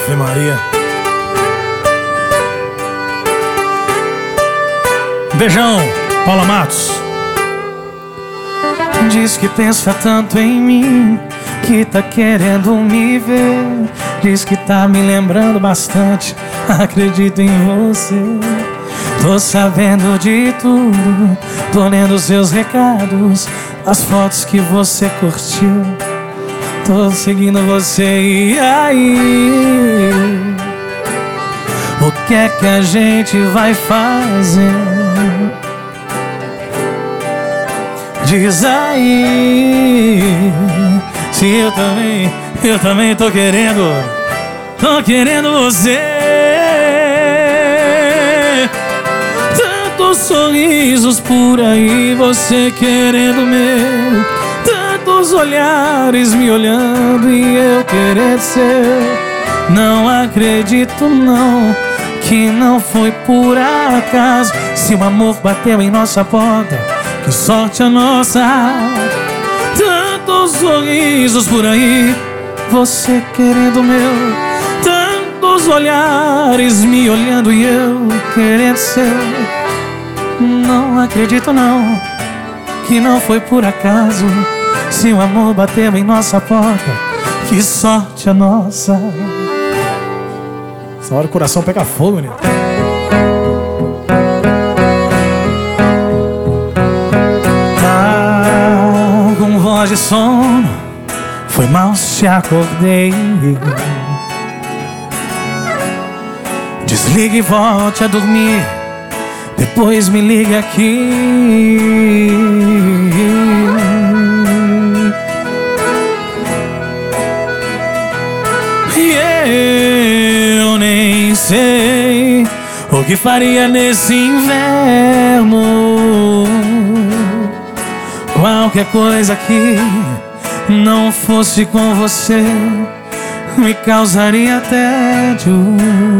Ave Maria. Beijão, Paula Matos. Diz que pensa tanto em mim, que tá querendo me ver. Diz que tá me lembrando bastante, acredito em você. Tô sabendo de tudo, tô lendo seus recados, as fotos que você curtiu. Tô seguindo você, e aí? O que é que a gente vai fazer? Diz aí. Se eu também tô querendo você. Tantos sorrisos por aí, você querendo meu. Tantos olhares me olhando e eu querendo ser. Não acredito não, que não foi por acaso. Se o amor bateu em nossa porta, que sorte a nossa. Tantos sorrisos por aí, você querendo meu. Tantos olhares me olhando e eu querendo ser. Não acredito não, que não foi por acaso. Se o amor bateu em nossa porta, que sorte a nossa. Essa hora o coração pega fogo, né? Tá com voz de sono, foi mal se te acordei. Desligue e volte a dormir, depois me ligue aqui. E eu nem sei o que faria nesse inverno. Qualquer coisa que não fosse com você me causaria tédio.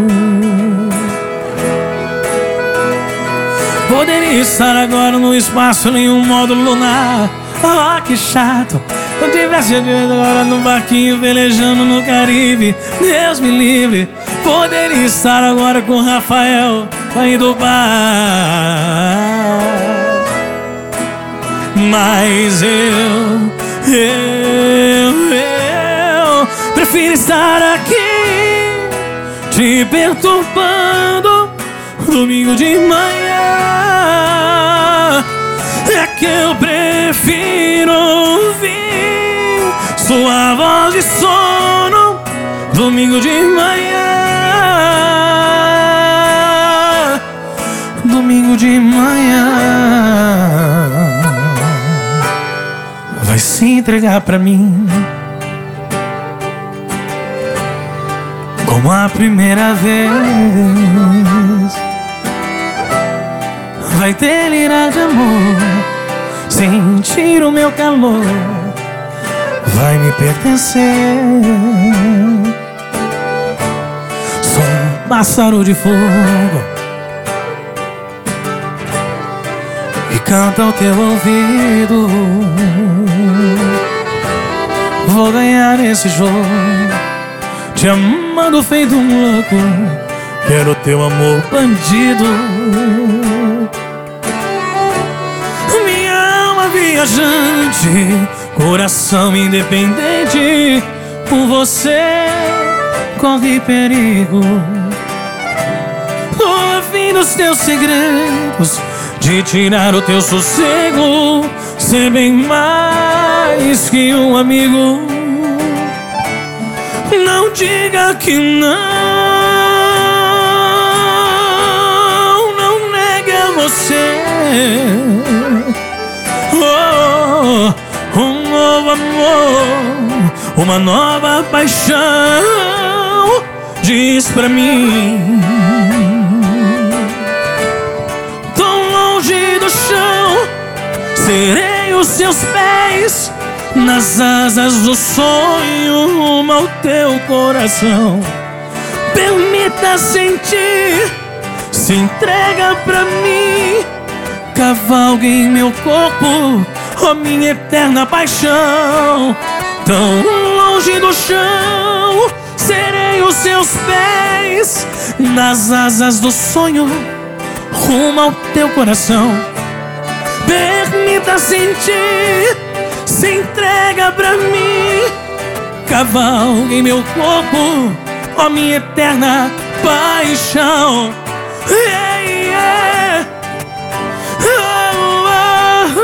Poderia estar agora no espaço em um módulo lunar. Ah, que chato. Se eu tivesse agora no barquinho velejando no Caribe, Deus me livre. Poderia estar agora com o Rafael aí do bar. Mas eu prefiro estar aqui te perturbando domingo de manhã. É que eu prefiro ouvir sua voz de sono domingo de manhã. Domingo de manhã. Vai se entregar pra mim como a primeira vez. Vai delirar de amor, sentir o meu calor, vai me pertencer. Sou um pássaro de fogo que canta ao teu ouvido. Vou ganhar esse jogo, te amando feito um louco. Quero teu amor bandido. Minha alma viajante, coração independente, por você corre perigo. Tô afim dos teus segredos, de tirar o teu sossego, ser bem mais que um amigo. Não diga que não, não negue a você. Oh, um novo amor, uma nova paixão. Diz pra mim, tão longe do chão, serei os seus pés nas asas do sonho rumo ao teu coração. Permita sentir, se entrega pra mim, cavalgue em meu corpo, oh minha eterna paixão. Tão longe do chão, serei os seus pés, nas asas do sonho, rumo ao teu coração. Permita sentir, se entrega pra mim, cavalgue meu corpo, ó minha eterna paixão. Yeah, yeah. Oh,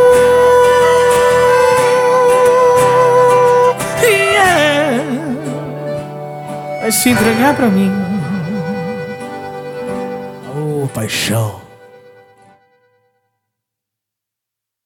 oh, yeah. Vai se entregar pra mim. Ô, paixão.